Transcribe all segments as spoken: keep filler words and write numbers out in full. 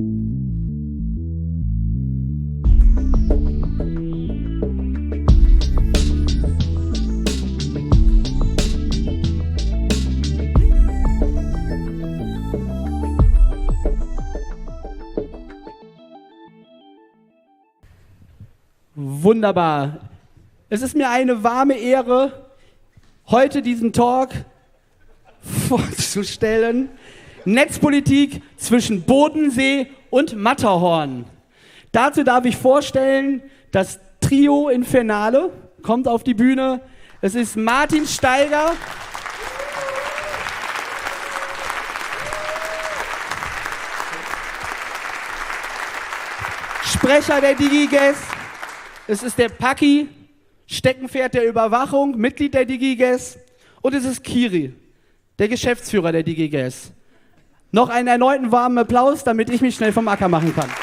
Wunderbar. Es ist mir eine warme Ehre, heute diesen Talk vorzustellen. Netzpolitik zwischen Bodensee und Matterhorn. Dazu darf ich vorstellen, das Trio Infernale kommt auf die Bühne. Es ist Martin Steiger, Sprecher der DigiGuess. Es ist der Paki, Steckenpferd der Überwachung, Mitglied der DigiGuess. Und es ist Kiri, der Geschäftsführer der DigiGuess. Noch einen erneuten warmen Applaus, damit ich mich schnell vom Acker machen kann.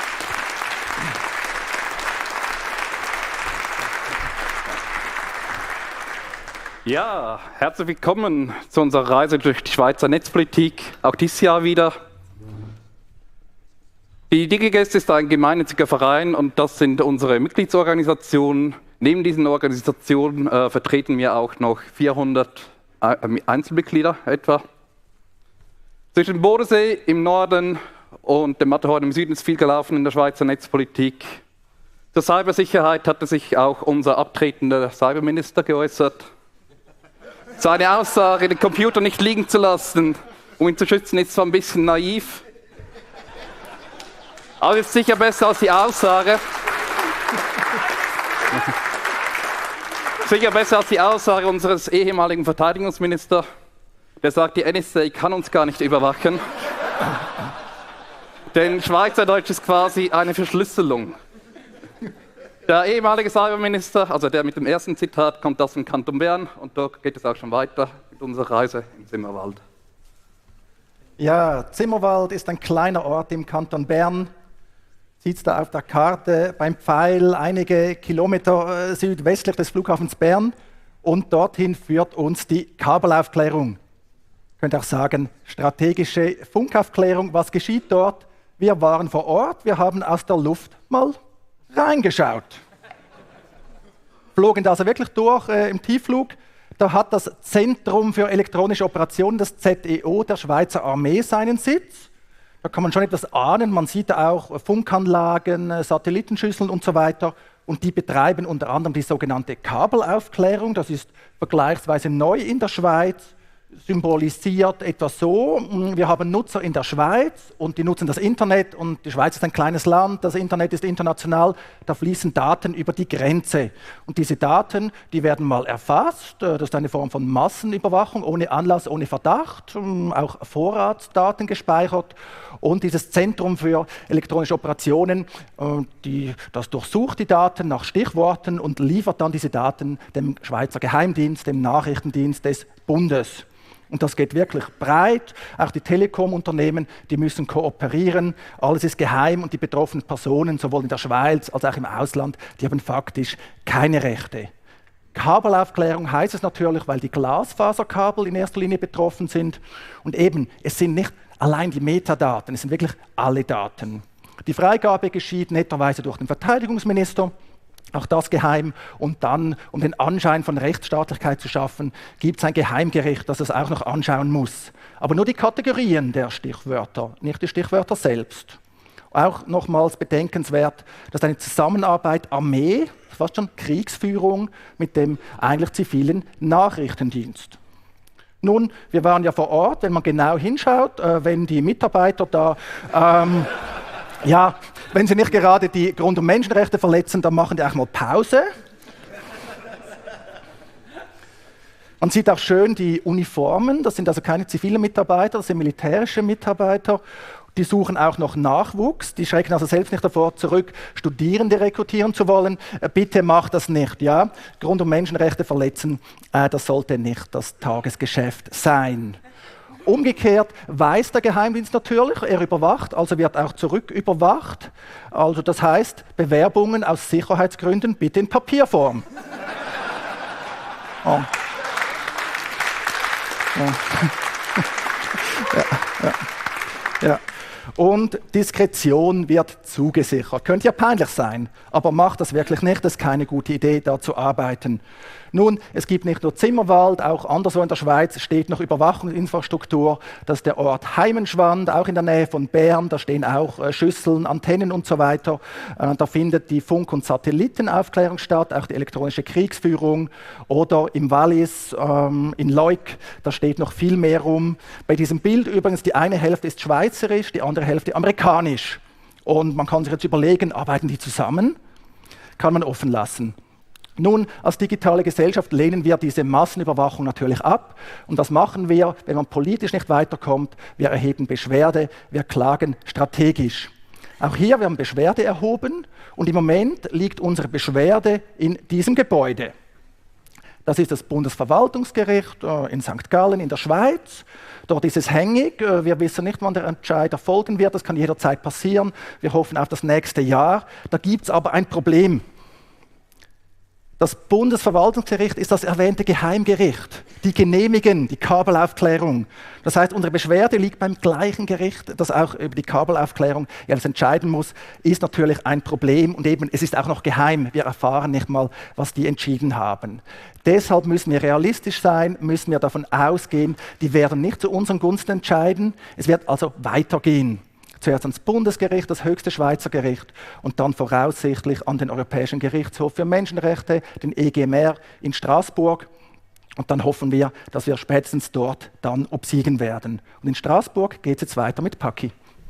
Ja, herzlich willkommen zu unserer Reise durch die Schweizer Netzpolitik, auch dieses Jahr wieder. Die DigiGuess ist ein gemeinnütziger Verein und das sind unsere Mitgliedsorganisationen. Neben diesen Organisationen äh, vertreten wir auch noch vierhundert äh, Einzelmitglieder etwa. Zwischen Bodensee im Norden und dem Matterhorn im Süden ist viel gelaufen in der Schweizer Netzpolitik. Zur Cybersicherheit hatte sich auch unser abtretender Cyberminister geäußert. Seine Aussage, den Computer nicht liegen zu lassen, um ihn zu schützen, ist zwar ein bisschen naiv, aber ist sicher besser als die Aussage. Sicher besser als die Aussage unseres ehemaligen Verteidigungsministers, der sagt, die N S A kann uns gar nicht überwachen. Denn Schweizerdeutsch ist quasi eine Verschlüsselung. Der ehemalige Cyberminister, also der mit dem ersten Zitat, kommt aus dem Kanton Bern und dort geht es auch schon weiter mit unserer Reise im Zimmerwald. Ja, Zimmerwald ist ein kleiner Ort im Kanton Bern. Sieht da auf der Karte beim Pfeil einige Kilometer äh, südwestlich des Flughafens Bern und dorthin führt uns die Kabelaufklärung. Ich könnte auch sagen, strategische Funkaufklärung. Was geschieht dort? Wir waren vor Ort, wir haben aus der Luft mal reingeschaut. Flogen da also wirklich durch äh, im Tiefflug. Da hat das Zentrum für elektronische Operationen, das Z E O der Schweizer Armee, seinen Sitz. Da kann man schon etwas ahnen, man sieht auch Funkanlagen, Satellitenschüsseln und so weiter. Und die betreiben unter anderem die sogenannte Kabelaufklärung. Das ist vergleichsweise neu in der Schweiz, symbolisiert etwas so: Wir haben Nutzer in der Schweiz und die nutzen das Internet und die Schweiz ist ein kleines Land, das Internet ist international, da fließen Daten über die Grenze. Und diese Daten, die werden mal erfasst, das ist eine Form von Massenüberwachung, ohne Anlass, ohne Verdacht, auch Vorratsdaten gespeichert. Und dieses Zentrum für elektronische Operationen, die, das durchsucht die Daten nach Stichworten und liefert dann diese Daten dem Schweizer Geheimdienst, dem Nachrichtendienst des Bundes. Und das geht wirklich breit. Auch die Telekom-Unternehmen, die müssen kooperieren. Alles ist geheim und die betroffenen Personen, sowohl in der Schweiz als auch im Ausland, die haben faktisch keine Rechte. Kabelaufklärung heißt es natürlich, weil die Glasfaserkabel in erster Linie betroffen sind. Und eben, es sind nicht allein die Metadaten, es sind wirklich alle Daten. Die Freigabe geschieht netterweise durch den Verteidigungsminister. Auch das geheim. Und dann, um den Anschein von Rechtsstaatlichkeit zu schaffen, gibt es ein Geheimgericht, das es auch noch anschauen muss. Aber nur die Kategorien der Stichwörter, nicht die Stichwörter selbst. Auch nochmals bedenkenswert, dass eine Zusammenarbeit Armee, fast schon Kriegsführung, mit dem eigentlich zivilen Nachrichtendienst. Nun, wir waren ja vor Ort, wenn man genau hinschaut, äh, wenn die Mitarbeiter da... Ähm, Ja, wenn sie nicht gerade die Grund- und Menschenrechte verletzen, dann machen die auch mal Pause. Man sieht auch schön die Uniformen, das sind also keine zivilen Mitarbeiter, das sind militärische Mitarbeiter. Die suchen auch noch Nachwuchs, die schrecken also selbst nicht davor zurück, Studierende rekrutieren zu wollen. Bitte macht das nicht, ja. Grund- und Menschenrechte verletzen, äh, das sollte nicht das Tagesgeschäft sein. Umgekehrt weiß der Geheimdienst natürlich, er überwacht, also wird auch zurücküberwacht. Also das heißt, Bewerbungen aus Sicherheitsgründen bitte in Papierform. Oh. Ja. Ja, ja, ja. und Diskretion wird zugesichert. Könnte ja peinlich sein, aber macht das wirklich nicht, das ist keine gute Idee, da zu arbeiten. Nun, es gibt nicht nur Zimmerwald, auch anderswo in der Schweiz steht noch Überwachungsinfrastruktur. Das ist der Ort Heimenschwand, auch in der Nähe von Bern. Da stehen auch äh, Schüsseln, Antennen und so weiter. Äh, da findet die Funk- und Satellitenaufklärung statt, auch die elektronische Kriegsführung. Oder im Wallis, ähm, in Leuk, da steht noch viel mehr rum. Bei diesem Bild übrigens, die eine Hälfte ist schweizerisch, die andere Hälfte amerikanisch. Und man kann sich jetzt überlegen, arbeiten die zusammen? Kann man offen lassen. Nun, als digitale Gesellschaft lehnen wir diese Massenüberwachung natürlich ab. Und das machen wir, wenn man politisch nicht weiterkommt. Wir erheben Beschwerde, wir klagen strategisch. Auch hier, wir haben Beschwerde erhoben und im Moment liegt unsere Beschwerde in diesem Gebäude. Das ist das Bundesverwaltungsgericht äh, in Sankt Gallen in der Schweiz. Dort ist es hängig. Äh, wir wissen nicht, wann der Entscheid erfolgen wird. Das kann jederzeit passieren. Wir hoffen auf das nächste Jahr. Da gibt es aber ein Problem. Das Bundesverwaltungsgericht ist das erwähnte Geheimgericht. Die genehmigen die Kabelaufklärung. Das heißt, unsere Beschwerde liegt beim gleichen Gericht, das auch über die Kabelaufklärung jetzt entscheiden muss, ist natürlich ein Problem. Und eben, es ist auch noch geheim. Wir erfahren nicht mal, was die entschieden haben. Deshalb müssen wir realistisch sein, müssen wir davon ausgehen, die werden nicht zu unseren Gunsten entscheiden. Es wird also weitergehen. Zuerst ans Bundesgericht, das höchste Schweizer Gericht, und dann voraussichtlich an den Europäischen Gerichtshof für Menschenrechte, den E G M R in Straßburg. Und dann hoffen wir, dass wir spätestens dort dann obsiegen werden. Und in Straßburg geht es jetzt weiter mit Paki.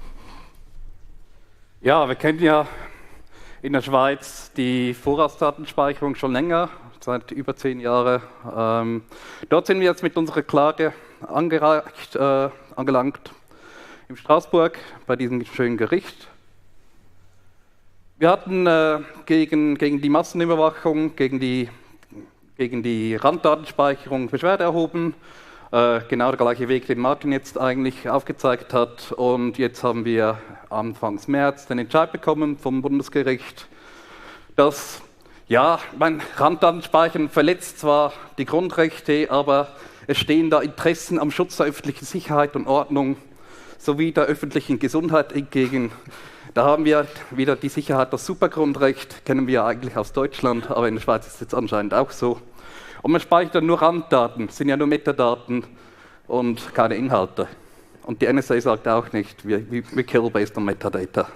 Ja, wir kennen ja in der Schweiz die Vorratsdatenspeicherung schon länger, seit über zehn Jahren. Ähm, dort sind wir jetzt mit unserer Klage angereicht, äh, angelangt. In Straßburg bei diesem schönen Gericht. Wir hatten äh, gegen, gegen die Massenüberwachung, gegen die, gegen die Randdatenspeicherung Beschwerde erhoben. Äh, genau der gleiche Weg, den Martin jetzt eigentlich aufgezeigt hat. Und jetzt haben wir Anfang März den Entscheid bekommen vom Bundesgericht, dass, ja, mein Randdatenspeichern verletzt zwar die Grundrechte, aber es stehen da Interessen am Schutz der öffentlichen Sicherheit und Ordnung sowie der öffentlichen Gesundheit entgegen. Da haben wir wieder die Sicherheit, das Supergrundrecht, kennen wir eigentlich aus Deutschland, aber in der Schweiz ist es jetzt anscheinend auch so. Und man speichert dann nur Randdaten, sind ja nur Metadaten und keine Inhalte. Und die N S A sagt auch nicht, we, we kill based on Metadata.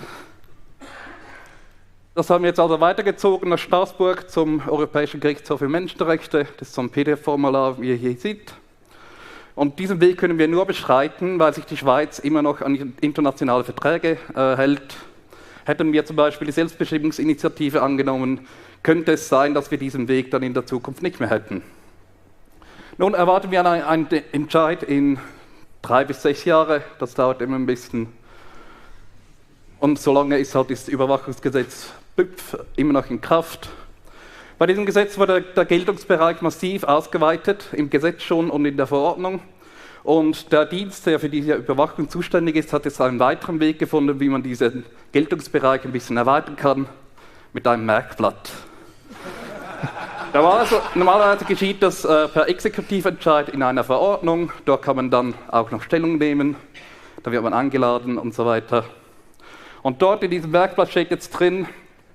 Das haben wir jetzt also weitergezogen nach Straßburg zum Europäischen Gerichtshof für Menschenrechte. Das ist so ein P D F-Formular, wie ihr hier seht. Und diesen Weg können wir nur beschreiten, weil sich die Schweiz immer noch an internationale Verträge äh, hält. Hätten wir zum Beispiel die Selbstbestimmungsinitiative angenommen, könnte es sein, dass wir diesen Weg dann in der Zukunft nicht mehr hätten. Nun erwarten wir einen, einen Entscheid in drei bis sechs Jahre. Das dauert immer ein bisschen. Und solange ist halt das Überwachungsgesetz B Ü P F immer noch in Kraft. Bei diesem Gesetz wurde der Geltungsbereich massiv ausgeweitet, im Gesetz schon und in der Verordnung. Und der Dienst, der für diese Überwachung zuständig ist, hat jetzt einen weiteren Weg gefunden, wie man diesen Geltungsbereich ein bisschen erweitern kann, mit einem Merkblatt. Also, normalerweise geschieht das äh, per Exekutiventscheid in einer Verordnung. Dort kann man dann auch noch Stellung nehmen, da wird man eingeladen und so weiter. Und dort in diesem Merkblatt steht jetzt drin,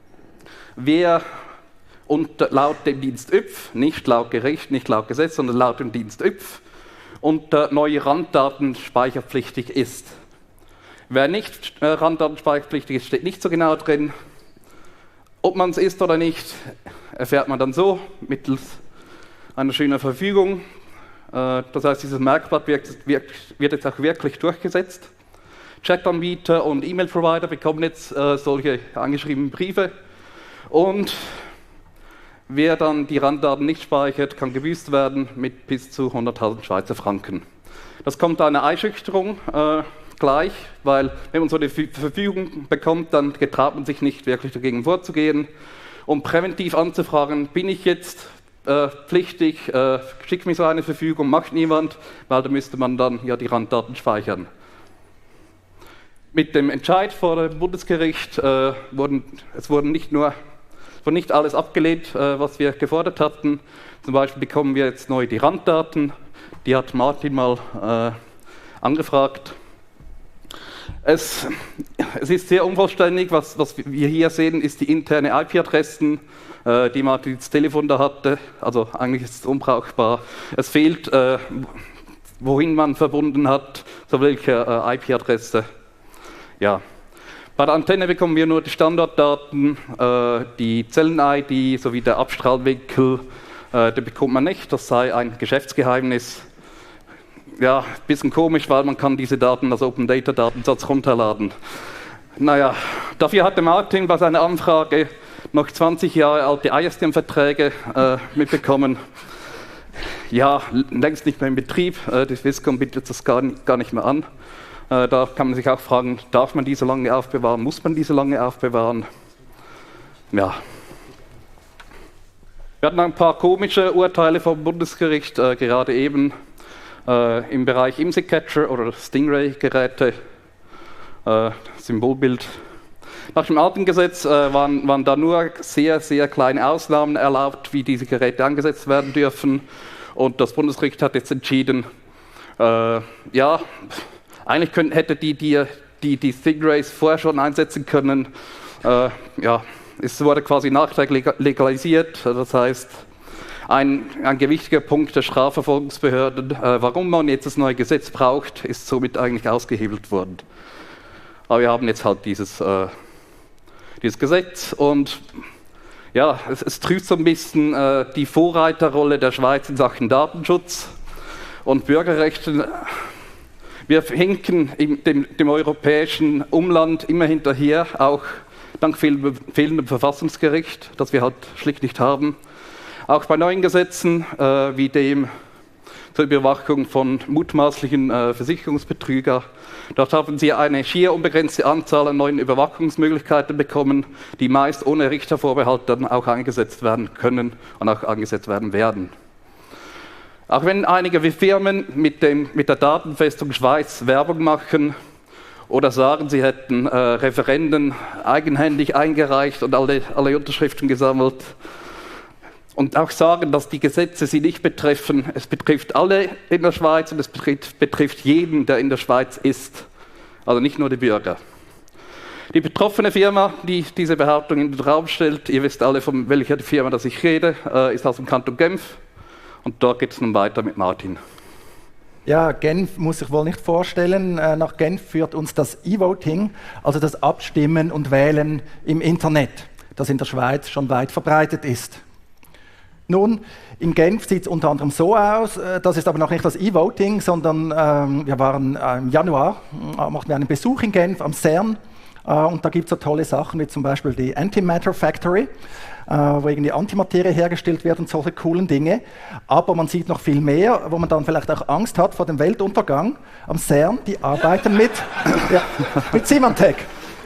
wer und laut dem Dienst Ö P F, nicht laut Gericht, nicht laut Gesetz, sondern laut dem Dienst Ö P F, und äh, neue Randdaten speicherpflichtig ist. Wer nicht äh, Randdatenspeicherpflichtig ist, steht nicht so genau drin. Ob man es ist oder nicht, erfährt man dann so, mittels einer schönen Verfügung. Äh, das heißt, dieses Merkblatt wird, wird, wird jetzt auch wirklich durchgesetzt. Chatanbieter und E-Mail-Provider bekommen jetzt äh, solche angeschriebenen Briefe. Und wer dann die Randdaten nicht speichert, kann gebüßt werden mit bis zu hunderttausend Schweizer Franken. Das kommt einer Einschüchterung äh, gleich, weil wenn man so eine Verfügung bekommt, dann getraut man sich nicht wirklich dagegen vorzugehen. Um präventiv anzufragen, bin ich jetzt äh, pflichtig, äh, schickt mir so eine Verfügung, macht niemand, weil da müsste man dann ja die Randdaten speichern. Mit dem Entscheid vor dem Bundesgericht äh, wurden, es wurden nicht nur wurde nicht alles abgelehnt, äh, was wir gefordert hatten. Zum Beispiel bekommen wir jetzt neu die Randdaten, die hat Martin mal äh, angefragt. Es, es ist sehr unvollständig. Was, was wir hier sehen, ist die interne I P-Adressen, äh, die man das Telefon da hatte. Also eigentlich ist es unbrauchbar. Es fehlt, äh, wohin man verbunden hat, zu welcher äh, I P-Adresse. Ja. Bei der Antenne bekommen wir nur die Standortdaten, äh, die Zellen-I D sowie der Abstrahlwinkel, äh, die bekommt man nicht, das sei ein Geschäftsgeheimnis. Ja, ein bisschen komisch, weil man kann diese Daten als Open Data Datensatz runterladen. Naja, dafür hatte Martin bei seiner Anfrage noch zwanzig Jahre alte I S D M-Verträge äh, mitbekommen. Ja, längst nicht mehr in Betrieb, äh, die Swisscom bietet das gar nicht, gar nicht mehr an. Äh, da kann man sich auch fragen, darf man die so lange aufbewahren, muss man die so lange aufbewahren? Ja. Wir hatten ein paar komische Urteile vom Bundesgericht, äh, gerade eben äh, im Bereich IMSI-Catcher oder Stingray-Geräte, äh, Symbolbild. Nach dem alten Gesetz äh, waren, waren da nur sehr, sehr kleine Ausnahmen erlaubt, wie diese Geräte eingesetzt werden dürfen. Und das Bundesgericht hat jetzt entschieden, äh, ja, eigentlich können, hätte die die, die die Stingrays vorher schon einsetzen können. Äh, ja, es wurde quasi nachträglich legalisiert. Das heißt, ein, ein gewichtiger Punkt der Strafverfolgungsbehörden, äh, warum man jetzt das neue Gesetz braucht, ist somit eigentlich ausgehebelt worden. Aber wir haben jetzt halt dieses, äh, dieses Gesetz und ja, es, es trübt so ein bisschen äh, die Vorreiterrolle der Schweiz in Sachen Datenschutz und Bürgerrechten. Wir hinken im, dem, dem europäischen Umland immer hinterher, auch dank fehl, fehlendem Verfassungsgericht, das wir halt schlicht nicht haben. Auch bei neuen Gesetzen, äh, wie dem zur Überwachung von mutmaßlichen äh, Versicherungsbetrügern, dort haben sie eine schier unbegrenzte Anzahl an neuen Überwachungsmöglichkeiten bekommen, die meist ohne Richtervorbehalt dann auch eingesetzt werden können und auch eingesetzt werden werden. Auch wenn einige Firmen mit, dem, mit der Datenfestung Schweiz Werbung machen oder sagen, sie hätten äh, Referenden eigenhändig eingereicht und alle, alle Unterschriften gesammelt und auch sagen, dass die Gesetze sie nicht betreffen, es betrifft alle in der Schweiz und es betrifft, betrifft jeden, der in der Schweiz ist, also nicht nur die Bürger. Die betroffene Firma, die diese Behauptung in den Raum stellt, ihr wisst alle, von welcher Firma das ich rede, äh, ist aus dem Kanton Genf. Und dort geht es nun weiter mit Martin. Ja, Genf muss ich wohl nicht vorstellen. Nach Genf führt uns das E-Voting, also das Abstimmen und Wählen im Internet, das in der Schweiz schon weit verbreitet ist. Nun, in Genf sieht es unter anderem so aus, das ist aber noch nicht das E-Voting, sondern ähm, wir waren äh, im Januar, äh, machten wir einen Besuch in Genf am CERN äh, und da gibt es so tolle Sachen wie zum Beispiel die Antimatter Factory, wo irgendwie Antimaterie hergestellt wird und solche coolen Dinge. Aber man sieht noch viel mehr, wo man dann vielleicht auch Angst hat vor dem Weltuntergang. Am CERN, die arbeiten mit, ja, mit Symantec.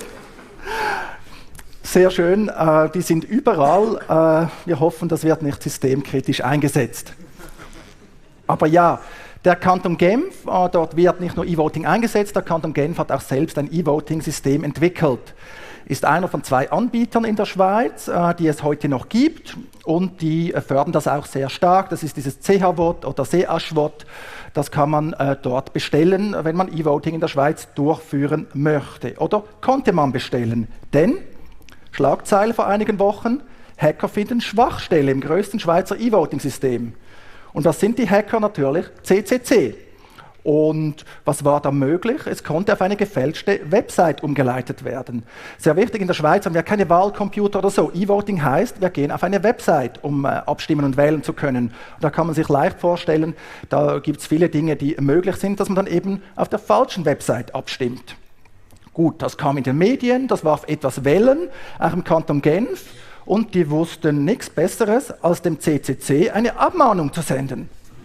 Sehr schön, äh, die sind überall. Äh, wir hoffen, das wird nicht systemkritisch eingesetzt. Aber ja, der Kanton Genf, äh, dort wird nicht nur E-Voting eingesetzt, der Kanton Genf hat auch selbst ein E-Voting-System entwickelt. Ist einer von zwei Anbietern in der Schweiz, äh, die es heute noch gibt und die äh, fördern das auch sehr stark. Das ist dieses C H-Vot oder C H-Vot. Das kann man äh, dort bestellen, wenn man E-Voting in der Schweiz durchführen möchte. Oder konnte man bestellen. Denn, Schlagzeile vor einigen Wochen, Hacker finden Schwachstelle im größten Schweizer E-Voting-System. Und was sind die Hacker? Natürlich C C C. Und was war da möglich? Es konnte auf eine gefälschte Website umgeleitet werden. Sehr wichtig, in der Schweiz haben wir keine Wahlcomputer oder so. E-Voting heißt, wir gehen auf eine Website, um äh, abstimmen und wählen zu können. Und da kann man sich leicht vorstellen, da gibt es viele Dinge, die möglich sind, dass man dann eben auf der falschen Website abstimmt. Gut, das kam in den Medien, das warf etwas Wellen, auch im Kanton Genf. Und die wussten nichts Besseres, als dem C C C eine Abmahnung zu senden.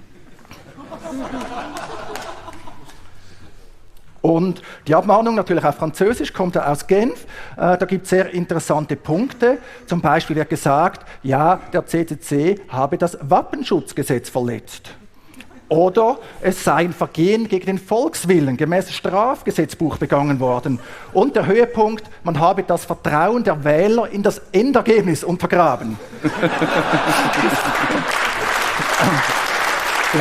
Und die Abmahnung natürlich auf Französisch, kommt aus Genf. Äh, da gibt es sehr interessante Punkte. Zum Beispiel wird gesagt, ja, der C C C habe das Wappenschutzgesetz verletzt. Oder es sei ein Vergehen gegen den Volkswillen gemäß Strafgesetzbuch begangen worden. Und der Höhepunkt, man habe das Vertrauen der Wähler in das Endergebnis untergraben. Ja.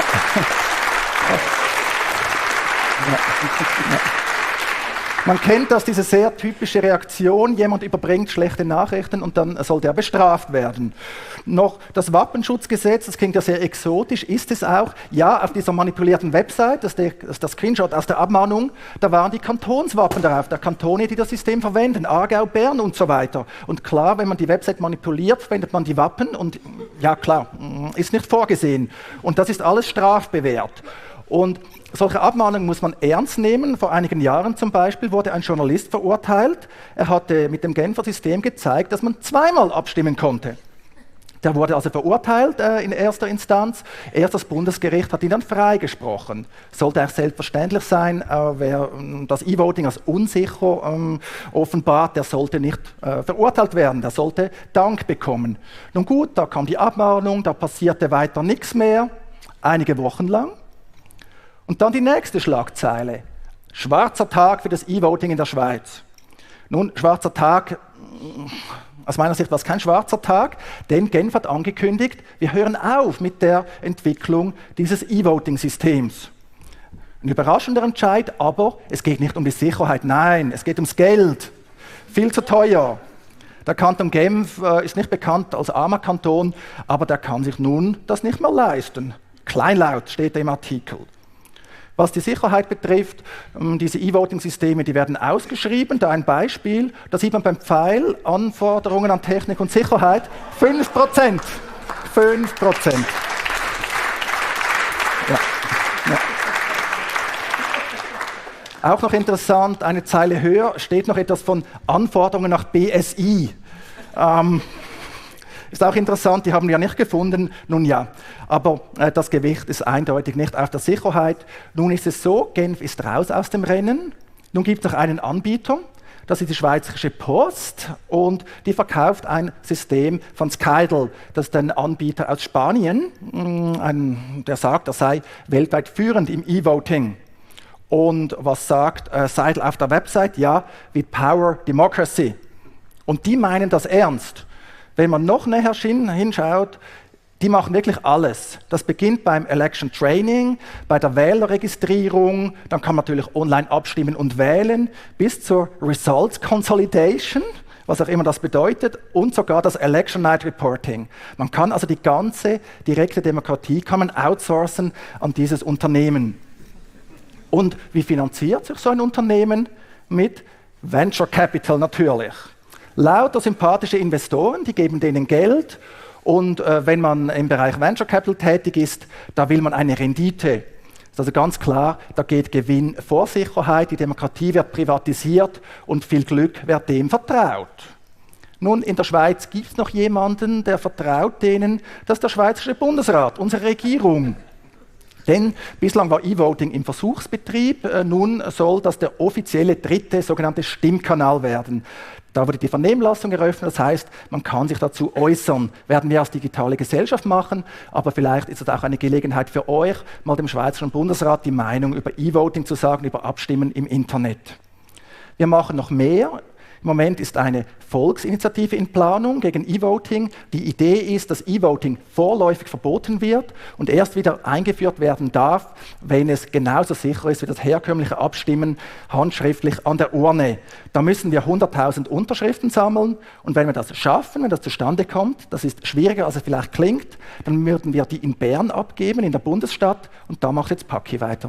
Man kennt das, diese sehr typische Reaktion, jemand überbringt schlechte Nachrichten und dann soll der bestraft werden. Noch das Wappenschutzgesetz, das klingt ja sehr exotisch, ist es auch. Ja, auf dieser manipulierten Website, das ist der, das ist der Screenshot aus der Abmahnung, da waren die Kantonswappen darauf, der Kantone, die das System verwenden, Aargau, Bern und so weiter. Und klar, wenn man die Website manipuliert, verwendet man die Wappen und ja klar, ist nicht vorgesehen. Und das ist alles strafbewehrt. Und solche Abmahnungen muss man ernst nehmen. Vor einigen Jahren zum Beispiel wurde ein Journalist verurteilt. Er hatte mit dem Genfer System gezeigt, dass man zweimal abstimmen konnte. Der wurde also verurteilt äh, in erster Instanz. Erst das Bundesgericht hat ihn dann freigesprochen. Sollte auch selbstverständlich sein, äh, wer äh, das E-Voting als unsicher ähm, offenbart, der sollte nicht äh, verurteilt werden, der sollte Dank bekommen. Nun gut, da kam die Abmahnung, da passierte weiter nichts mehr, einige Wochen lang. Und dann die nächste Schlagzeile. Schwarzer Tag für das E-Voting in der Schweiz. Nun, schwarzer Tag, aus meiner Sicht war es kein schwarzer Tag, denn Genf hat angekündigt, wir hören auf mit der Entwicklung dieses E-Voting-Systems. Ein überraschender Entscheid, aber es geht nicht um die Sicherheit, nein, es geht ums Geld. Viel zu teuer. Der Kanton Genf äh, ist nicht bekannt als armer Kanton, aber der kann sich nun das nicht mehr leisten. Kleinlaut steht im Artikel. Was die Sicherheit betrifft, diese E-Voting-Systeme, die werden ausgeschrieben. Da ein Beispiel, da sieht man beim Pfeil Anforderungen an Technik und Sicherheit, fünf Prozent. fünf Prozent. Ja. Ja. Auch noch interessant, eine Zeile höher steht noch etwas von Anforderungen nach B S I. Ähm, Ist auch interessant, die haben wir ja nicht gefunden. Nun ja, aber äh, das Gewicht ist eindeutig nicht auf der Sicherheit. Nun ist es so, Genf ist raus aus dem Rennen. Nun gibt es noch einen Anbieter, das ist die Schweizerische Post und die verkauft ein System von Skeidel. Das ist ein Anbieter aus Spanien, ein, der sagt, er sei weltweit führend im E-Voting. Und was sagt äh, Seidel auf der Website? Ja, we power democracy. Und die meinen das ernst. Wenn man noch näher hinschaut, die machen wirklich alles. Das beginnt beim Election Training, bei der Wählerregistrierung, dann kann man natürlich online abstimmen und wählen, bis zur Results Consolidation, was auch immer das bedeutet, und sogar das Election Night Reporting. Man kann also die ganze direkte Demokratie kann man outsourcen an dieses Unternehmen. Und wie finanziert sich so ein Unternehmen? Mit Venture Capital natürlich. Lauter sympathische Investoren, die geben denen Geld und äh, wenn man im Bereich Venture Capital tätig ist, da will man eine Rendite. Das ist also ganz klar, da geht Gewinn vor Sicherheit, die Demokratie wird privatisiert und viel Glück wird dem vertraut. Nun, in der Schweiz gibt es noch jemanden, der vertraut denen, das ist der Schweizerische Bundesrat, unsere Regierung. Denn bislang war E-Voting im Versuchsbetrieb, äh, nun soll das der offizielle dritte sogenannte Stimmkanal werden. Da wurde die Vernehmlassung eröffnet, das heißt, man kann sich dazu äußern. Werden wir als digitale Gesellschaft machen, aber vielleicht ist es auch eine Gelegenheit für euch, mal dem Schweizerischen Bundesrat die Meinung über E-Voting zu sagen, über Abstimmen im Internet. Wir machen noch mehr. Im Moment ist eine Volksinitiative in Planung gegen E-Voting. Die Idee ist, dass E-Voting vorläufig verboten wird und erst wieder eingeführt werden darf, wenn es genauso sicher ist wie das herkömmliche Abstimmen handschriftlich an der Urne. Da müssen wir hunderttausend Unterschriften sammeln und wenn wir das schaffen, wenn das zustande kommt, das ist schwieriger, als es vielleicht klingt, dann würden wir die in Bern abgeben, in der Bundesstadt, und da macht jetzt Paki weiter.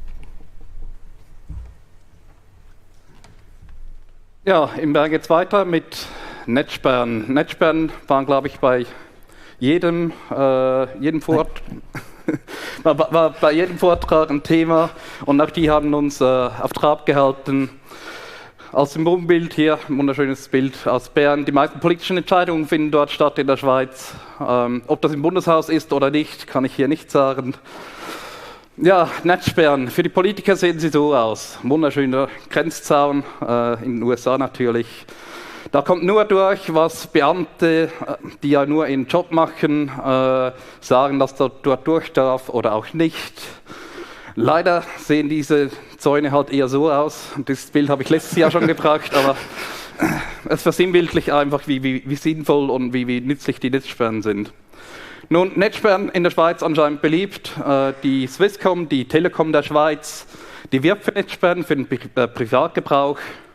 Ja, im Bern geht es weiter mit Netzsperren. Netzsperren waren, glaube ich, bei jedem, äh, jedem, Vort war, war bei jedem Vortrag ein Thema und auch die haben uns äh, auf Trab gehalten. Als Symbolbild hier, ein wunderschönes Bild aus Bern. Die meisten politischen Entscheidungen finden dort statt in der Schweiz. Ähm, ob das im Bundeshaus ist oder nicht, kann ich hier nicht sagen. Ja, Netzsperren. Für die Politiker sehen sie so aus. Wunderschöner Grenzzaun, äh, in den U S A natürlich. Da kommt nur durch, was Beamte, die ja nur ihren Job machen, äh, sagen, dass da dort durch darf oder auch nicht. Leider sehen diese Zäune halt eher so aus. Das Bild habe ich letztes Jahr schon gebracht, aber es versinnbildlicht einfach, wie, wie, wie sinnvoll und wie, wie nützlich die Netzsperren sind. Nun, Netzsperren in der Schweiz anscheinend beliebt. Äh, die Swisscom, die Telekom der Schweiz, Die wirbt für Netzsperren, für den Pri äh, Privatgebrauch.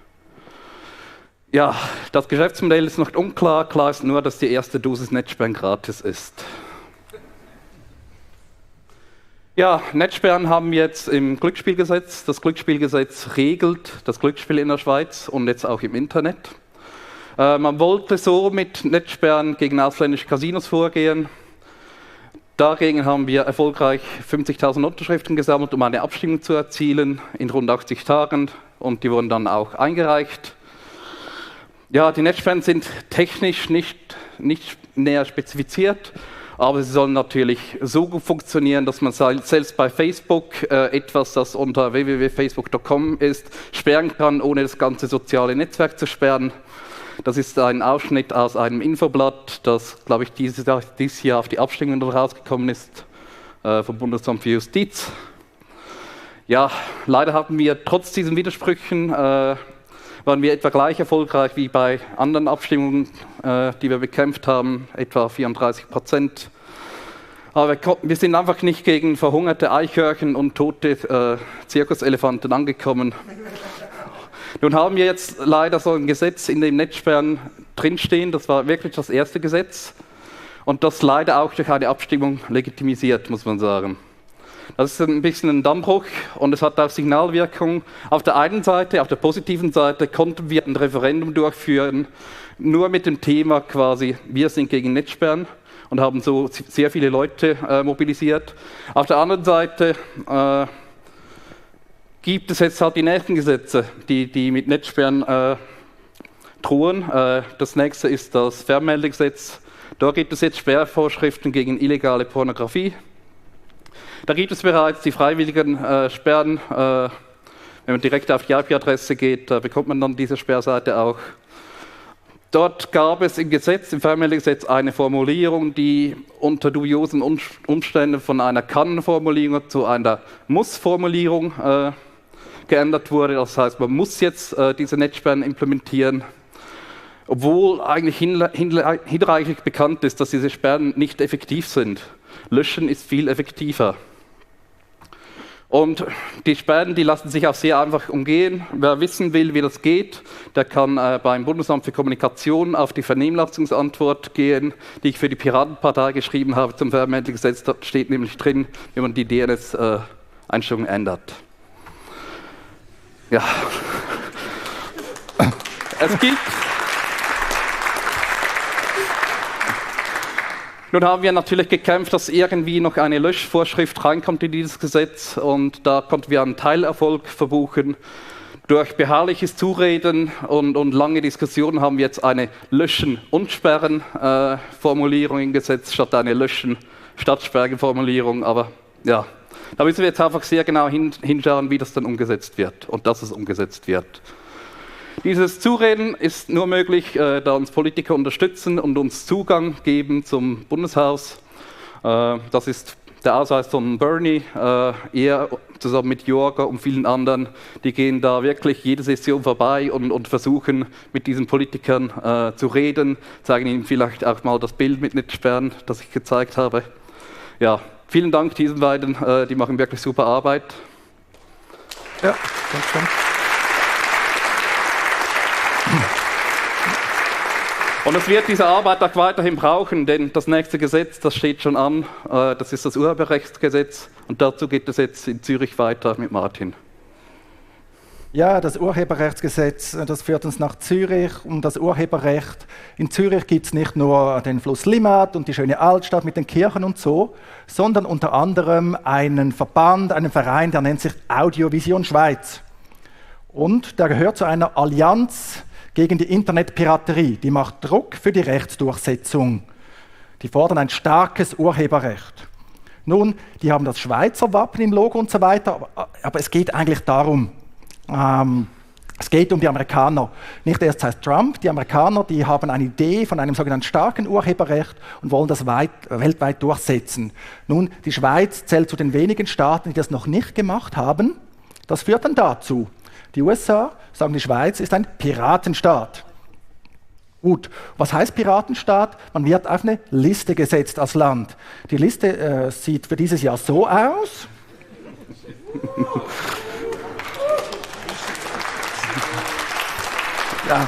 Ja, das Geschäftsmodell ist noch unklar. Klar ist nur, dass die erste Dosis Netzsperren gratis ist. Ja, Netzsperren haben wir jetzt im Glücksspielgesetz. Das Glücksspielgesetz regelt das Glücksspiel in der Schweiz und jetzt auch im Internet. Äh, man wollte so mit Netzsperren gegen ausländische Casinos vorgehen. Dagegen haben wir erfolgreich fünfzigtausend Unterschriften gesammelt, um eine Abstimmung zu erzielen in rund achtzig Tagen, und die wurden dann auch eingereicht. Ja, die Netzsperren sind technisch nicht, nicht näher spezifiziert, aber sie sollen natürlich so gut funktionieren, dass man selbst bei Facebook äh, etwas, das unter w w w punkt facebook punkt com ist, sperren kann, ohne das ganze soziale Netzwerk zu sperren. Das ist ein Ausschnitt aus einem Infoblatt, das, glaube ich, dieses Jahr, dieses Jahr auf die Abstimmung rausgekommen ist, äh, vom Bundesamt für Justiz. Ja, leider haben wir trotz diesen Widersprüchen, äh, waren wir etwa gleich erfolgreich wie bei anderen Abstimmungen, äh, die wir bekämpft haben, etwa vierunddreißig Prozent. Aber wir, wir sind einfach nicht gegen verhungerte Eichhörnchen und tote äh, Zirkuselefanten angekommen. Nun haben wir jetzt leider so ein Gesetz, in dem Netzsperren drinstehen. Das war wirklich das erste Gesetz und das leider auch durch eine Abstimmung legitimisiert, muss man sagen. Das ist ein bisschen ein Dammbruch und es hat auch Signalwirkung. Auf der einen Seite, auf der positiven Seite, konnten wir ein Referendum durchführen, nur mit dem Thema quasi, wir sind gegen Netzsperren, und haben so sehr viele Leute äh, mobilisiert. Auf der anderen Seite äh, gibt es jetzt halt die nächsten Gesetze, die, die mit Netzsperren äh, drohen. Äh, das nächste ist das Fernmeldegesetz. Da gibt es jetzt Sperrvorschriften gegen illegale Pornografie. Da gibt es bereits die freiwilligen äh, Sperren. Äh, wenn man direkt auf die I P-Adresse geht, da bekommt man dann diese Sperrseite auch. Dort gab es im Gesetz, im Fernmeldegesetz, eine Formulierung, die unter dubiosen Umständen von einer Kann-Formulierung zu einer Muss-Formulierung äh, geändert wurde. Das heißt, man muss jetzt äh, diese Netzsperren implementieren, obwohl eigentlich hinreichend bekannt ist, dass diese Sperren nicht effektiv sind. Löschen ist viel effektiver. Und die Sperren, die lassen sich auch sehr einfach umgehen. Wer wissen will, wie das geht, der kann äh, beim Bundesamt für Kommunikation auf die Vernehmlassungsantwort gehen, die ich für die Piratenpartei geschrieben habe zum Fernmeldegesetz. Da steht nämlich drin, wie man die D N S-Einstellungen äh, ändert. Ja. Es gibt... Nun haben wir natürlich gekämpft, dass irgendwie noch eine Löschvorschrift reinkommt in dieses Gesetz, und da konnten wir einen Teilerfolg verbuchen. Durch beharrliches Zureden und, und lange Diskussionen haben wir jetzt eine Löschen- und Sperren-Formulierung äh, im Gesetz statt eine Löschen- statt Sperren-Formulierung. Aber ja, da müssen wir jetzt einfach sehr genau hin, hinschauen, wie das dann umgesetzt wird und dass es umgesetzt wird. Dieses Zureden ist nur möglich, äh, da uns Politiker unterstützen und uns Zugang geben zum Bundeshaus. Äh, das ist der Ausweis von Bernie, äh, er zusammen mit Jorga und vielen anderen, die gehen da wirklich jede Session vorbei und, und versuchen mit diesen Politikern äh, zu reden, zeigen ihnen vielleicht auch mal das Bild mit Netzsperren, das ich gezeigt habe. Ja, vielen Dank diesen beiden, äh, die machen wirklich super Arbeit. Ja, ganz schön. Und es wird diese Arbeit auch weiterhin brauchen, denn das nächste Gesetz, das steht schon an, das ist das Urheberrechtsgesetz, und dazu geht es jetzt in Zürich weiter mit Martin. Ja, das Urheberrechtsgesetz, das führt uns nach Zürich. Und das Urheberrecht, in Zürich gibt es nicht nur den Fluss Limmat und die schöne Altstadt mit den Kirchen und so, sondern unter anderem einen Verband, einen Verein, der nennt sich Audiovision Schweiz. Und der gehört zu einer Allianz gegen die Internetpiraterie. Die macht Druck für die Rechtsdurchsetzung. Die fordern ein starkes Urheberrecht. Nun, die haben das Schweizer Wappen im Logo und so weiter, aber, aber es geht eigentlich darum, ähm, es geht um die Amerikaner. Nicht erst heißt Trump, die Amerikaner, die haben eine Idee von einem sogenannten starken Urheberrecht und wollen das weit, weltweit durchsetzen. Nun, die Schweiz zählt zu den wenigen Staaten, die das noch nicht gemacht haben. Das führt dann dazu, die U S A sagen, die Schweiz ist ein Piratenstaat. Gut, was heißt Piratenstaat? Man wird auf eine Liste gesetzt als Land. Die Liste äh, sieht für dieses Jahr so aus. Ja.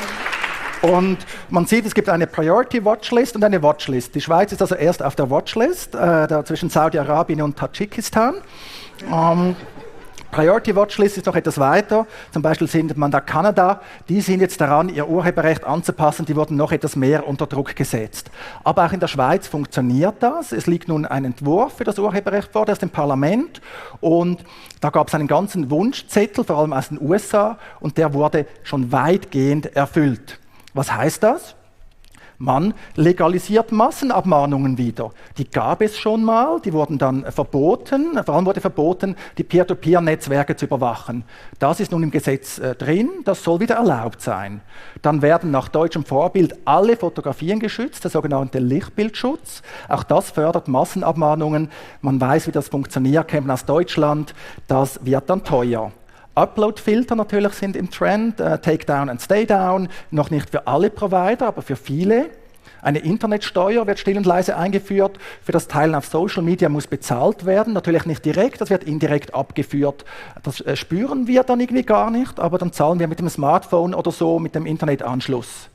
Und man sieht, es gibt eine Priority Watchlist und eine Watchlist. Die Schweiz ist also erst auf der Watchlist, äh, da zwischen Saudi-Arabien und Tadschikistan. Ähm, Priority Watchlist ist noch etwas weiter. Zum Beispiel findet man da Kanada. Die sind jetzt daran, ihr Urheberrecht anzupassen. Die wurden noch etwas mehr unter Druck gesetzt. Aber auch in der Schweiz funktioniert das. Es liegt nun ein Entwurf für das Urheberrecht vor, der ist im Parlament. Und da gab es einen ganzen Wunschzettel, vor allem aus den U S A. Und der wurde schon weitgehend erfüllt. Was heißt das? Man legalisiert Massenabmahnungen wieder. Die gab es schon mal, die wurden dann verboten. Vor allem wurde verboten, die Peer-to-Peer-Netzwerke zu überwachen. Das ist nun im Gesetz äh, drin, das soll wieder erlaubt sein. Dann werden nach deutschem Vorbild alle Fotografien geschützt, der sogenannte Lichtbildschutz. Auch das fördert Massenabmahnungen. Man weiß, wie das funktioniert, kennt man aus Deutschland. Das wird dann teuer. Upload-Filter natürlich sind im Trend, uh, Takedown und Staydown, noch nicht für alle Provider, aber für viele. Eine Internetsteuer wird still und leise eingeführt. Für das Teilen auf Social Media muss bezahlt werden, natürlich nicht direkt, das wird indirekt abgeführt. Das äh, spüren wir dann irgendwie gar nicht, aber dann zahlen wir mit dem Smartphone oder so, mit dem Internetanschluss.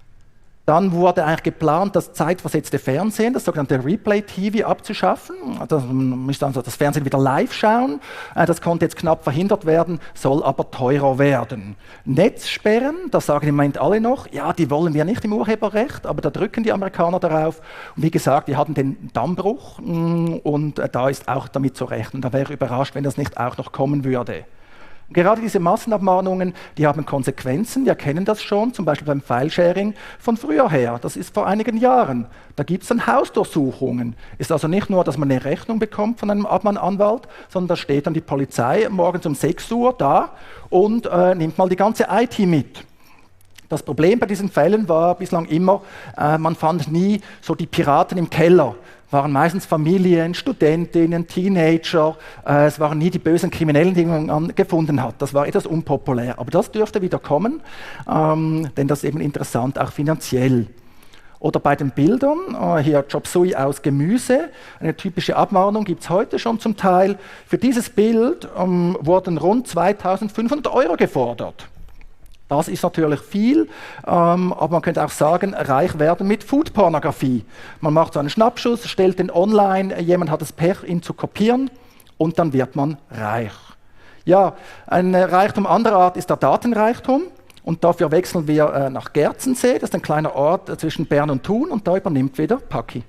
Dann wurde eigentlich geplant, das zeitversetzte Fernsehen, das sogenannte Replay-T V, abzuschaffen. Also man müsste also das Fernsehen wieder live schauen. Das konnte jetzt knapp verhindert werden, soll aber teurer werden. Netzsperren, das sagen im Moment alle noch, ja, die wollen wir nicht im Urheberrecht, aber da drücken die Amerikaner darauf. Und wie gesagt, die hatten den Dammbruch und da ist auch damit zu rechnen. Da wäre ich überrascht, wenn das nicht auch noch kommen würde. Gerade diese Massenabmahnungen, die haben Konsequenzen, wir kennen das schon, zum Beispiel beim File-Sharing von früher her, das ist vor einigen Jahren. Da gibt es dann Hausdurchsuchungen. Ist also nicht nur, dass man eine Rechnung bekommt von einem Abmahnanwalt, sondern da steht dann die Polizei morgens um sechs Uhr da und äh, nimmt mal die ganze I T mit. Das Problem bei diesen Fällen war bislang immer, äh, man fand nie so die Piraten im Keller. Waren meistens Familien, Studentinnen, Teenager, äh, es waren nie die bösen Kriminellen, die man gefunden hat. Das war etwas unpopulär. Aber das dürfte wieder kommen, ähm, denn das ist eben interessant, auch finanziell. Oder bei den Bildern, äh, hier Chop Suey aus Gemüse, eine typische Abmahnung gibt es heute schon zum Teil. Für dieses Bild ähm, wurden rund zweitausendfünfhundert Euro gefordert. Das ist natürlich viel, ähm, aber man könnte auch sagen, reich werden mit Foodpornografie. Man macht so einen Schnappschuss, stellt den online, jemand hat das Pech, ihn zu kopieren und dann wird man reich. Ja, ein Reichtum anderer Art ist der Datenreichtum und dafür wechseln wir äh, nach Gerzensee, das ist ein kleiner Ort äh, zwischen Bern und Thun und da übernimmt wieder Paki.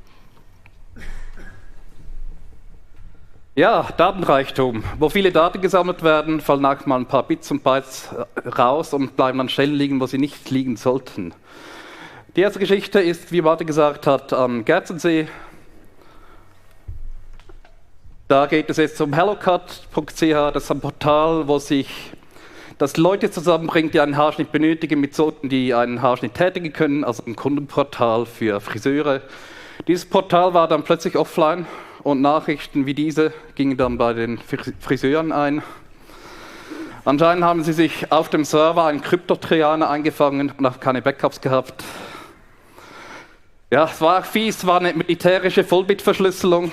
Ja, Datenreichtum. Wo viele Daten gesammelt werden, fallen auch mal ein paar Bits und Bytes raus und bleiben dann Stellen liegen, wo sie nicht liegen sollten. Die erste Geschichte ist, wie Martin gesagt hat, am Gerzensee. Da geht es jetzt um hellocut punkt c h, das ist ein Portal, wo sich das Leute zusammenbringt, die einen Haarschnitt benötigen, mit solchen, die einen Haarschnitt tätigen können, also ein Kundenportal für Friseure. Dieses Portal war dann plötzlich offline. Und Nachrichten wie diese gingen dann bei den Friseuren ein. Anscheinend haben sie sich auf dem Server einen Kryptotrojaner eingefangen und auch keine Backups gehabt. Ja, es war fies, es war eine militärische Vollbitverschlüsselung.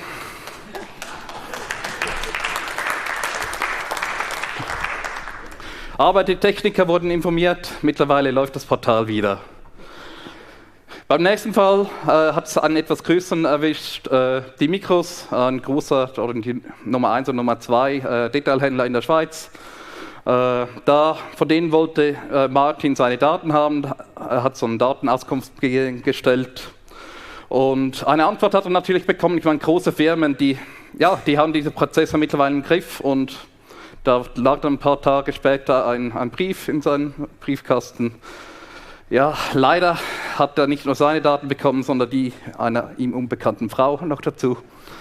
Aber die Techniker wurden informiert, mittlerweile läuft das Portal wieder. Beim nächsten Fall äh, hat es einen etwas größeren erwischt, äh, die Mikros, ein großer, oder die Nummer eins und Nummer zwei äh, Detailhändler in der Schweiz. Äh, da, von denen wollte äh, Martin seine Daten haben, er hat so eine Datenauskunft ge gestellt. Und eine Antwort hat er natürlich bekommen, ich meine, große Firmen, die, ja, die haben diese Prozesse mittlerweile im Griff und da lag dann ein paar Tage später ein, ein Brief in seinem Briefkasten. Ja, leider hat er nicht nur seine Daten bekommen, sondern die einer ihm unbekannten Frau noch dazu.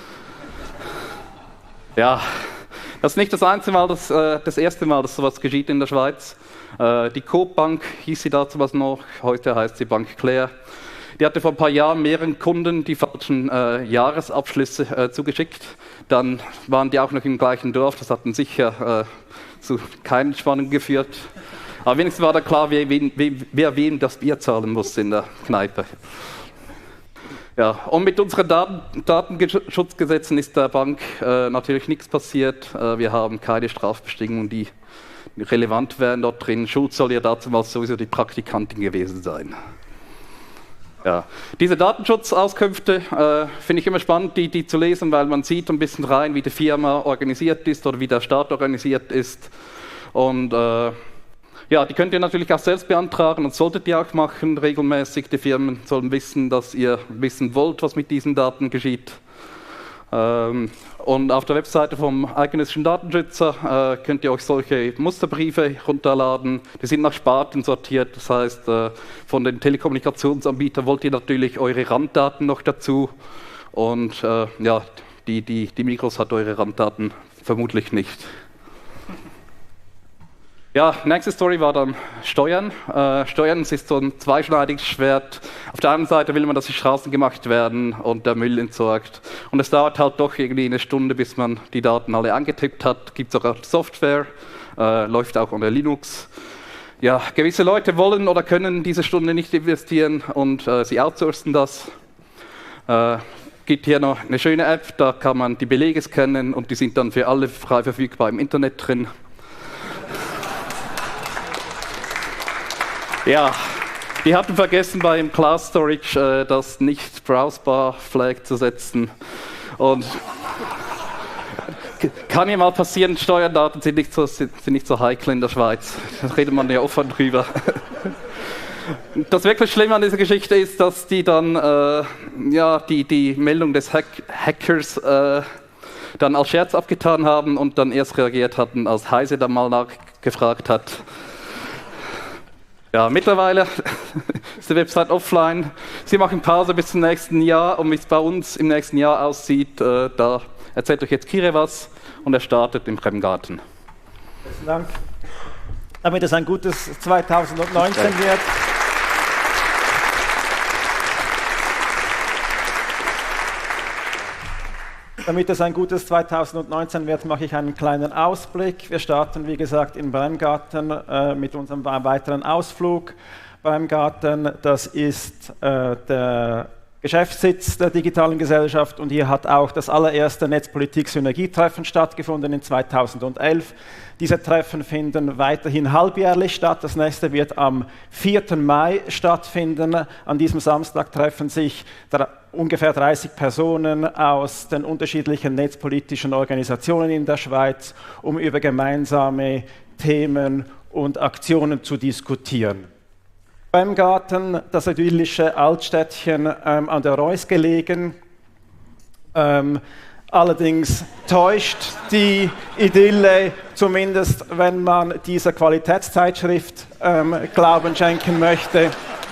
Ja, das ist nicht das einzige Mal, das, äh, das erste Mal, dass sowas geschieht in der Schweiz. Äh, die Coop Bank hieß sie dazu was noch, heute heißt sie Bank Claire. Die hatte vor ein paar Jahren mehreren Kunden die falschen äh, Jahresabschlüsse äh, zugeschickt. Dann waren die auch noch im gleichen Dorf, das hat dann sicher äh, zu keinen Spannungen geführt. Aber wenigstens war da klar, wer, wer, wer wem das Bier zahlen muss in der Kneipe. Ja, und mit unseren Daten, Datenschutzgesetzen ist der Bank äh, natürlich nichts passiert. Äh, wir haben keine Strafbestimmungen, die relevant wären dort drin. Schuld soll ja damals sowieso die Praktikantin gewesen sein. Ja. Diese Datenschutzauskünfte äh, finde ich immer spannend, die, die zu lesen, weil man sieht ein bisschen rein, wie die Firma organisiert ist oder wie der Staat organisiert ist. Und äh, ja, die könnt ihr natürlich auch selbst beantragen und solltet ihr auch machen, regelmäßig. Die Firmen sollen wissen, dass ihr wissen wollt, was mit diesen Daten geschieht. Ähm, und auf der Webseite vom eidgenössischen Datenschützer äh, könnt ihr euch solche Musterbriefe runterladen. Die sind nach Sparten sortiert, das heißt, äh, von den Telekommunikationsanbietern wollt ihr natürlich eure Randdaten noch dazu. Und äh, ja, die, die, die Migros hat eure Randdaten vermutlich nicht. Ja, nächste Story war dann Steuern. Äh, Steuern ist so ein zweischneidiges Schwert. Auf der einen Seite will man, dass die Straßen gemacht werden und der Müll entsorgt. Und es dauert halt doch irgendwie eine Stunde, bis man die Daten alle angetippt hat. Gibt es auch Software, äh, läuft auch unter Linux. Ja, gewisse Leute wollen oder können diese Stunde nicht investieren und äh, sie outsourcen das. Äh, gibt hier noch eine schöne App, da kann man die Belege scannen und die sind dann für alle frei verfügbar im Internet drin. Ja, die hatten vergessen beim Cloud Storage äh, das nicht Browsbar Flag zu setzen. Und kann ja mal passieren, Steuerdaten sind nicht, so, sind nicht so heikel in der Schweiz. Da redet man ja offen drüber. Das wirklich Schlimme an dieser Geschichte ist, dass die dann äh, ja, die, die Meldung des Hack Hackers äh, dann als Scherz abgetan haben und dann erst reagiert hatten, als Heise dann mal nachgefragt hat. Ja, mittlerweile ist die Website offline. Sie machen Pause bis zum nächsten Jahr und wie es bei uns im nächsten Jahr aussieht, äh, da erzählt euch jetzt Kire was und er startet im Bremgarten. Besten Dank. Damit es ein gutes zweitausendneunzehn wird. Damit es ein gutes zweitausendneunzehn wird, mache ich einen kleinen Ausblick. Wir starten, wie gesagt, in Bremgarten äh, mit unserem weiteren Ausflug. Bremgarten, das ist äh, der Geschäftssitz der digitalen Gesellschaft und hier hat auch das allererste Netzpolitik-Synergietreffen stattgefunden in zweitausendelf. Diese Treffen finden weiterhin halbjährlich statt. Das nächste wird am vierten Mai stattfinden. An diesem Samstag treffen sich der, ungefähr dreißig Personen aus den unterschiedlichen netzpolitischen Organisationen in der Schweiz, um über gemeinsame Themen und Aktionen zu diskutieren. Bremgarten, das idyllische Altstädtchen ähm, an der Reuss gelegen. Ähm, allerdings täuscht die Idylle, zumindest wenn man dieser Qualitätszeitschrift ähm, Glauben schenken möchte.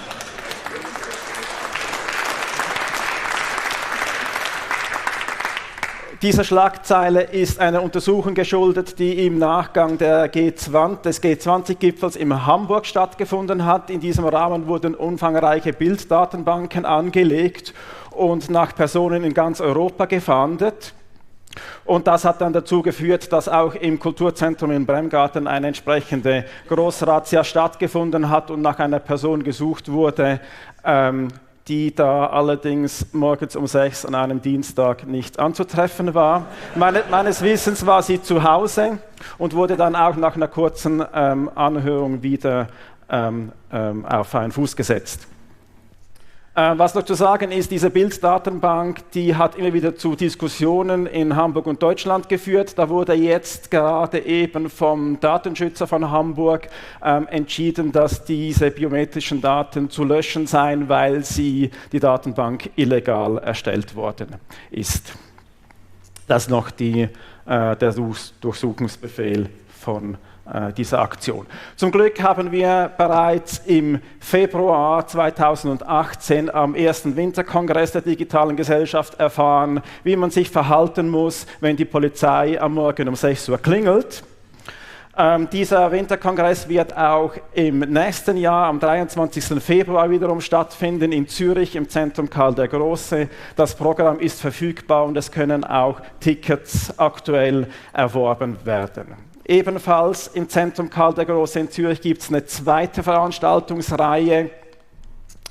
Diese Schlagzeile ist einer Untersuchung geschuldet, die im Nachgang der G zwanzig, des G zwanzig-Gipfels in Hamburg stattgefunden hat. In diesem Rahmen wurden umfangreiche Bilddatenbanken angelegt und nach Personen in ganz Europa gefahndet. Und das hat dann dazu geführt, dass auch im Kulturzentrum in Bremgarten eine entsprechende Grossrazzia stattgefunden hat und nach einer Person gesucht wurde, ähm, die da allerdings morgens um sechs an einem Dienstag nicht anzutreffen war. Meine, meines Wissens war sie zu Hause und wurde dann auch nach einer kurzen ähm, Anhörung wieder ähm, ähm, auf einen Fuß gesetzt. Äh, was noch zu sagen ist, diese Bilddatenbank, die hat immer wieder zu Diskussionen in Hamburg und Deutschland geführt. Da wurde jetzt gerade eben vom Datenschützer von Hamburg ähm, entschieden, dass diese biometrischen Daten zu löschen seien, weil sie die Datenbank illegal erstellt worden ist. Das ist noch die, äh, der Durchsuchungsbefehl von dieser Aktion. Zum Glück haben wir bereits im Februar zweitausendachtzehn am ersten Winterkongress der digitalen Gesellschaft erfahren, wie man sich verhalten muss, wenn die Polizei am Morgen um sechs Uhr klingelt. Ähm, dieser Winterkongress wird auch im nächsten Jahr, am dreiundzwanzigsten Februar wiederum stattfinden, in Zürich im Zentrum Karl der Große. Das Programm ist verfügbar und es können auch Tickets aktuell erworben werden. Ebenfalls im Zentrum Karl der Große in Zürich gibt es eine zweite Veranstaltungsreihe.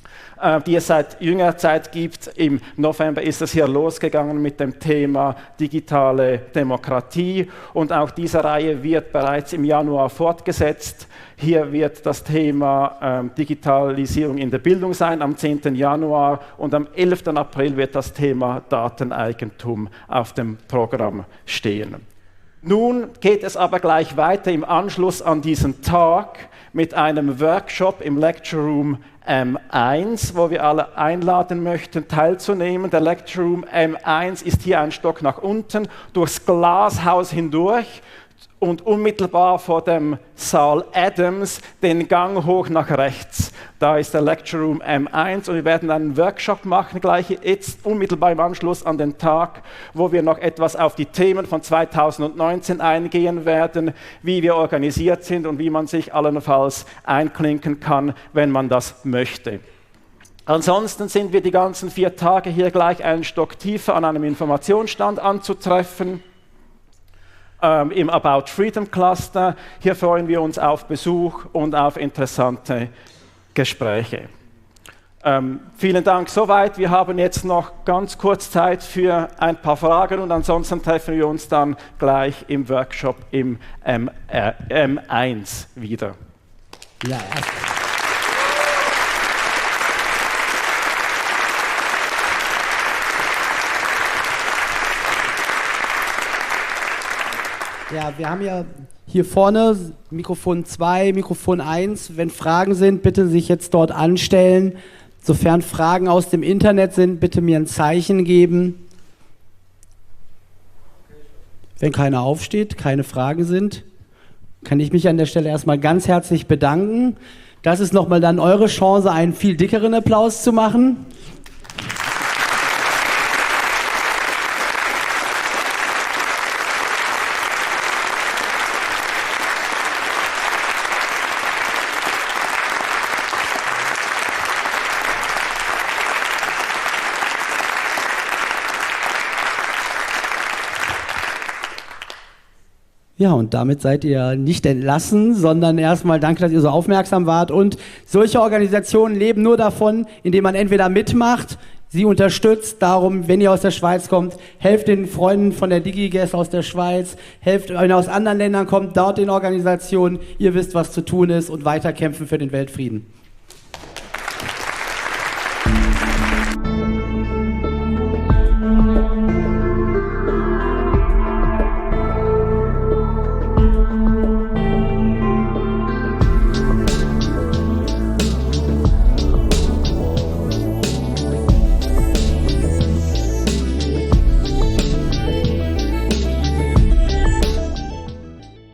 äh, die es seit jüngerer Zeit gibt. Im November ist es hier losgegangen mit dem Thema digitale Demokratie und auch diese Reihe wird bereits im Januar fortgesetzt. Hier wird das Thema ähm, Digitalisierung in der Bildung sein am zehnten Januar und am elften April wird das Thema Dateneigentum auf dem Programm stehen. Nun geht es aber gleich weiter im Anschluss an diesen Tag mit einem Workshop im Lecture Room M eins, wo wir alle einladen möchten, teilzunehmen. Der Lecture Room M eins ist hier ein Stock nach unten, durchs Glashaus hindurch und unmittelbar vor dem Saal Adams den Gang hoch nach rechts. Da ist der Lecture Room M eins und wir werden einen Workshop machen, gleich jetzt unmittelbar im Anschluss an den Tag, wo wir noch etwas auf die Themen von zweitausendneunzehn eingehen werden, wie wir organisiert sind und wie man sich allenfalls einklinken kann, wenn man das möchte. Ansonsten sind wir die ganzen vier Tage hier gleich einen Stock tiefer an einem Informationsstand anzutreffen. Ähm, im About Freedom Cluster. Hier freuen wir uns auf Besuch und auf interessante Gespräche. Ähm, vielen Dank soweit. Wir haben jetzt noch ganz kurz Zeit für ein paar Fragen und ansonsten treffen wir uns dann gleich im Workshop im M eins wieder. Ja, Ja, wir haben ja hier vorne Mikrofon zwei, Mikrofon eins. Wenn Fragen sind, bitte sich jetzt dort anstellen. Sofern Fragen aus dem Internet sind, bitte mir ein Zeichen geben. Wenn keiner aufsteht, keine Fragen sind, kann ich mich an der Stelle erstmal ganz herzlich bedanken. Das ist nochmal dann eure Chance, einen viel dickeren Applaus zu machen. Ja, und damit seid ihr nicht entlassen, sondern erstmal danke, dass ihr so aufmerksam wart. Und solche Organisationen leben nur davon, indem man entweder mitmacht, sie unterstützt. Darum, wenn ihr aus der Schweiz kommt, helft den Freunden von der DigiGuess aus der Schweiz, helft, wenn ihr aus anderen Ländern kommt, dort den Organisationen. Ihr wisst, was zu tun ist und weiterkämpfen für den Weltfrieden.